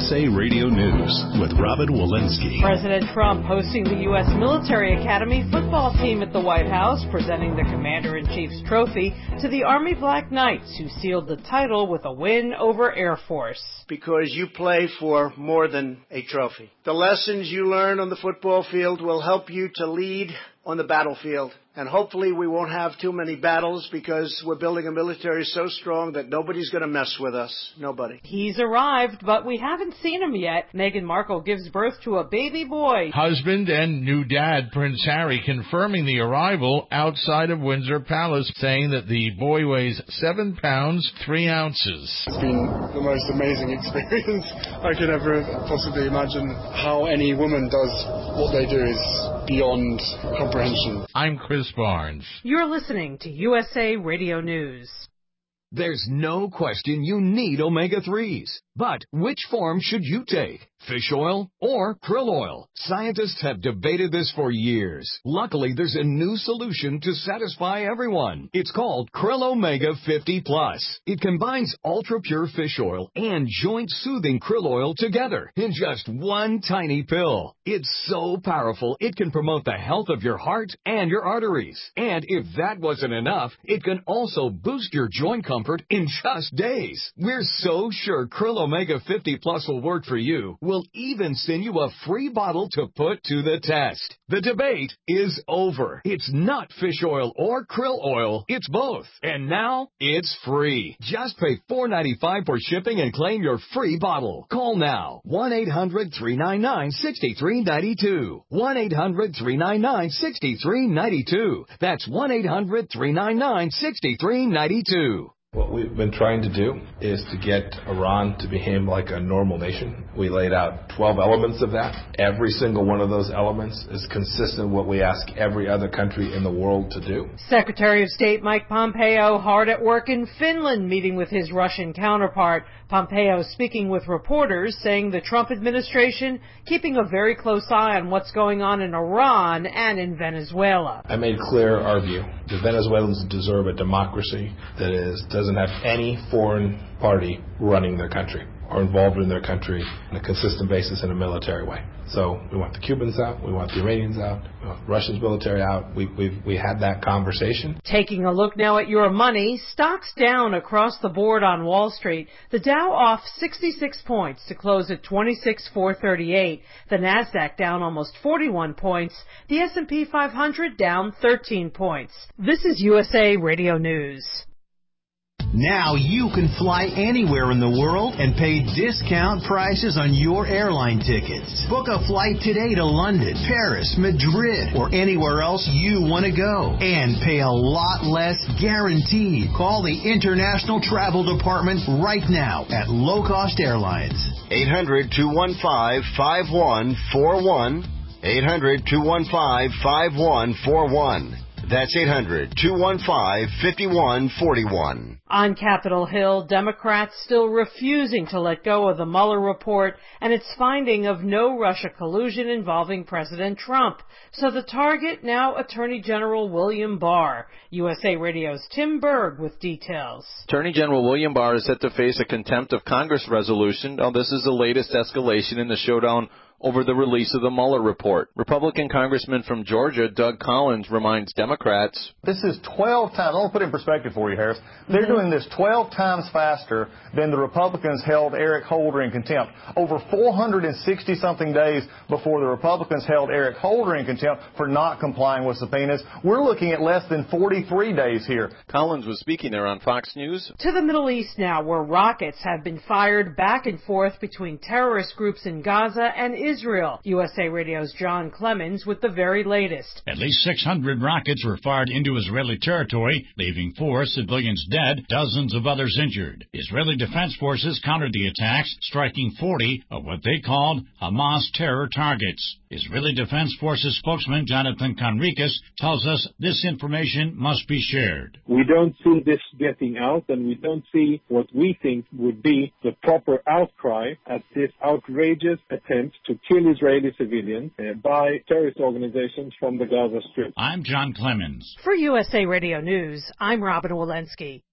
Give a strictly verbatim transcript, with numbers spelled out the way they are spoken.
S A Radio News with Robin Walensky. President Trump hosting the U S Military Academy football team at the White House, presenting the Commander-in-Chief's trophy to the Army Black Knights, who sealed the title with a win over Air Force. Because you play for more than a trophy. The lessons you learn on the football field will help you to lead on the battlefield. And hopefully we won't have too many battles because we're building a military so strong that nobody's going to mess with us. Nobody. He's arrived, but we haven't seen him yet. Meghan Markle gives birth to a baby boy. Husband and new dad, Prince Harry, confirming the arrival outside of Windsor Palace, saying that the boy weighs seven pounds, three ounces. It's been the most amazing experience I could ever possibly imagine. How any woman does what they do is beyond comprehension. I'm Chris Barnes. You're listening to U S A Radio News. There's no question you need omega threes. But which form should you take? Fish oil or krill oil? Scientists have debated this for years. Luckily, there's a new solution to satisfy everyone. It's called Krill Omega fifty plus. It combines ultra-pure fish oil and joint-soothing krill oil together in just one tiny pill. It's so powerful, it can promote the health of your heart and your arteries. And if that wasn't enough, it can also boost your joint comfort in just days. We're so sure Krill Omega fifty plus will work for you. We'll even send you a free bottle to put to the test. The debate is over. It's not fish oil or krill oil. It's both. And now it's free. Just pay four dollars and ninety-five cents for shipping and claim your free bottle. Call now. one eight hundred three nine nine six three nine two. one eight hundred three nine nine six three nine two. That's one eight hundred three nine nine six three nine two. What we've been trying to do is to get Iran to behave like a normal nation. We laid out twelve elements of that. Every single one of those elements is consistent with what we ask every other country in the world to do. Secretary of State Mike Pompeo hard at work in Finland, meeting with his Russian counterpart. Pompeo speaking with reporters, saying the Trump administration keeping a very close eye on what's going on in Iran and in Venezuela. I made clear our view. The Venezuelans deserve a democracy that is doesn't have any foreign party running their country or involved in their country on a consistent basis in a military way. So we want the Cubans out, we want the Iranians out, we want Russia's military out. We we we had that conversation. Taking a look now at your money, stocks down across the board on Wall Street. The Dow off sixty-six points to close at twenty-six thousand four hundred thirty-eight. The Nasdaq down almost forty-one points. The S and P five hundred down thirteen points. This is U S A Radio News. Now you can fly anywhere in the world and pay discount prices on your airline tickets. Book a flight today to London, Paris, Madrid, or anywhere else you want to go. And pay a lot less guaranteed. Call the International Travel Department right now at Low Cost Airlines. eight hundred two one five five one four one. eight hundred two one five five one four one. That's eight hundred two one five five one four one. On Capitol Hill, Democrats still refusing to let go of the Mueller report and its finding of no Russia collusion involving President Trump. So the target now Attorney General William Barr. U S A Radio's Tim Berg with details. Attorney General William Barr is set to face a contempt of Congress resolution. Now, this is the latest escalation in the showdown over the release of the Mueller report. Republican Congressman from Georgia, Doug Collins, reminds Democrats, this is twelve times, I'll put it in perspective for you, Harris. They're mm-hmm. doing this twelve times faster than the Republicans held Eric Holder in contempt. Over four hundred sixty something days before the Republicans held Eric Holder in contempt for not complying with subpoenas. We're looking at less than forty-three days here. Collins was speaking there on Fox News. To the Middle East now, where rockets have been fired back and forth between terrorist groups in Gaza and Israel. Israel. U S A Radio's John Clemens with the very latest. At least six hundred rockets were fired into Israeli territory, leaving four civilians dead, dozens of others injured. Israeli Defense Forces countered the attacks, striking forty of what they called Hamas terror targets. Israeli Defense Forces spokesman Jonathan Conricus tells us this information must be shared. We don't see this getting out, and we don't see what we think would be the proper outcry at this outrageous attempt to kill Israeli civilians uh, by terrorist organizations from the Gaza Strip. I'm John Clemens. For U S A Radio News, I'm Robin Walensky.